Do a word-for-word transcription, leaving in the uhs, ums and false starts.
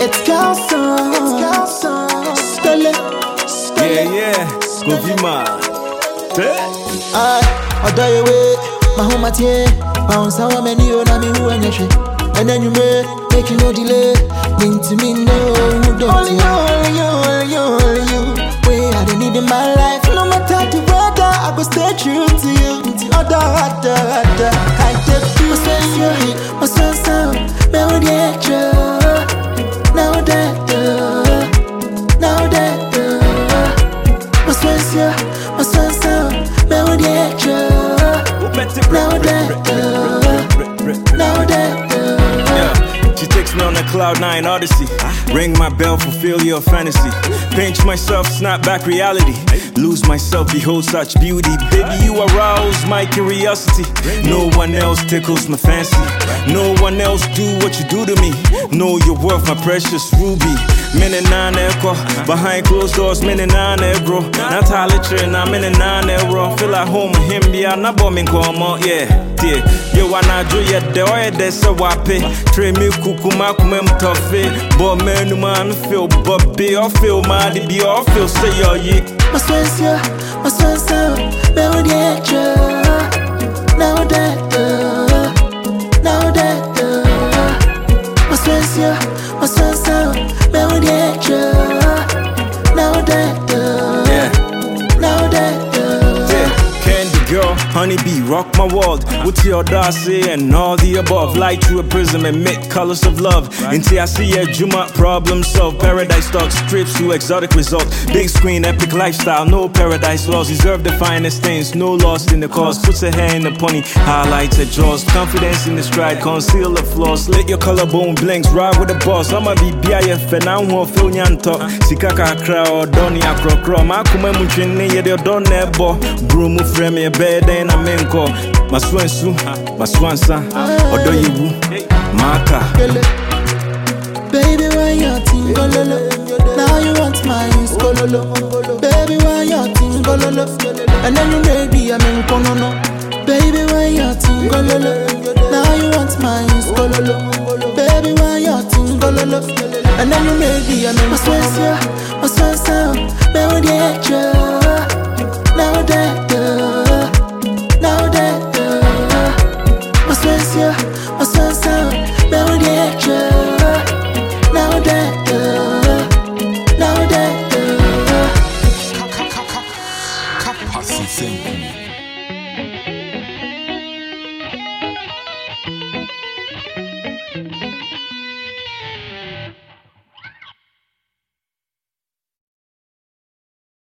It's Carlson. It's Carlson. Stole. Yeah, yeah. Govima. I, I die away. My home at here. Bounce how many you know me who and you and then you may make you no delay. Mean to me, no, you don't. Only you, only you, only you, only you. Way I don't need in my life. No matter the weather, I go stay true to you. Until other, other, other. I take you, sense you, my son, son, melody, now that, now that, my sense you, my son, son, melody, now that, now that. She takes me on a cloud nine odyssey. Ring my bell, fulfill your fantasy. Pinch myself, snap back reality. Lose myself, behold such beauty. Baby, you arouse my curiosity. No one else tickles my fancy. No one else do what you do to me. Know your worth, my precious ruby. Mene nine echo, behind closed doors, mene nine bro. Not how literally, na mene nine bro. Feel at home with him, yeah, na bombing come on, yeah, yeah. You wanna do ya the oil that's so wappy. Tray me kukuma kumem toffee. But man, no man feel Bobby or feel mad, be or feel say yo ye. My sense ya, my sense ya, melody now that, now that, my sense ya, my sense ya, melody now that, now that. Candy girl, honeybee, rock my world. What's your Darcy and all the above? Light through a prism, emit colors of love. Until I see a Juma problem solved. Paradise talks, trips to exotic results. Big screen, epic lifestyle, no paradise laws. Deserve the finest things, no lost in the cause. Puts a hair in the pony, highlights her jaws. Confidence in the stride, conceal the flaws. Let your collarbone blinks, ride with the boss. I'ma be B I F and I won't feel nyanto. Sikaka kra or Donny akro kro. Makuma muchine ye don nebo. Brumu frame a bed and a menko. My swansu, my swansa, odo you maka. Baby, why your team go lolo? Now you want my skololo. Baby, why your team go lolo? And then you make me a menko no no. Baby, why your team go lolo? Now you want my skololo. Baby, why your team go lolo? And then you make me a menko no no. My swansa, my swansa, melody.